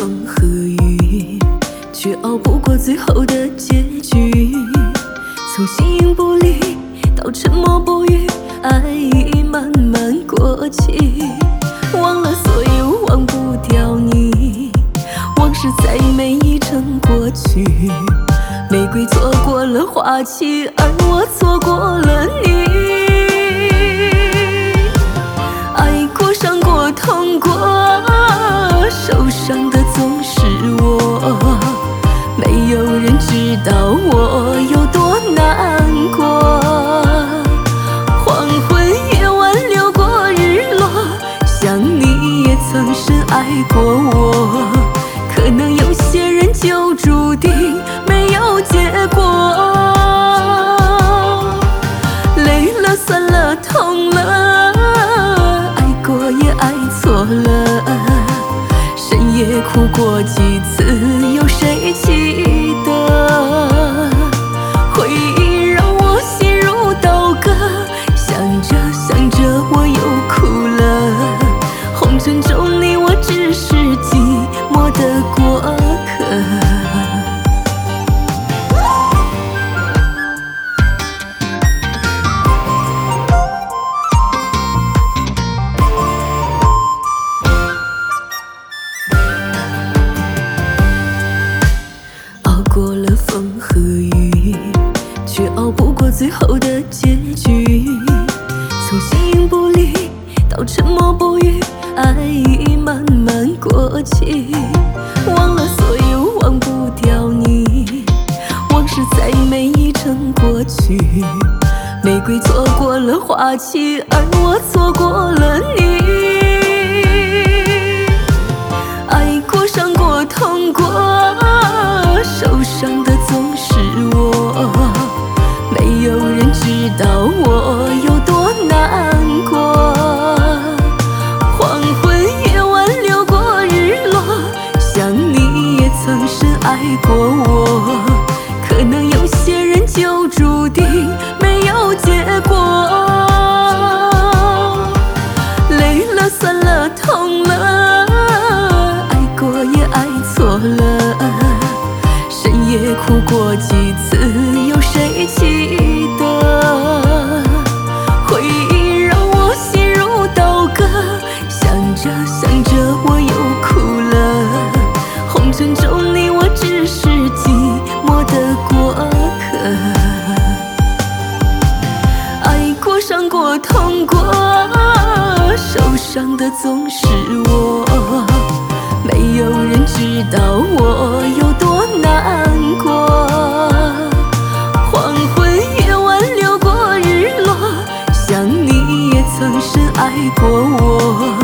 风和雨，却熬不过最后的结局。从形影不离到沉默不语，爱已慢慢过期。忘了所有，忘不掉你，往事再美已成过去。玫瑰错过了花期，而我错过了你。爱过，伤过，痛过，受伤的总是我。没有人知道我有多难过。黄昏夜晚流过日落，想你也曾深爱过我。可能有些人就注定没有结果。累了，酸了，痛了，爱过也爱错了。深夜哭过几次，有谁记得？回忆让我心如刀割，想着想着我又哭了。红尘中你我只是寂寞的过客。熬过了风和雨，却熬不过最后的结局。从形影不离到沉默不语，爱已慢慢过期。忘了所有，忘不掉你，往事再美已成过去。玫瑰错过了花期，而我错过了你。爱过，伤过，痛过，受伤的总是我。没有人知道我有多难过。黄昏夜晚流过日落，想你也曾深爱过我。可能有些人就注定没有结果。累了，酸了，痛了，爱过也爱错了。深夜哭过几次，有谁记得？回忆让我心如刀割，想着想着我又哭了。红尘中你我只是寂寞的过客。爱过，伤过，痛过，受伤的总是我。没有人知道我有多难过。黄昏夜晚流过日落，想你也曾深爱过我。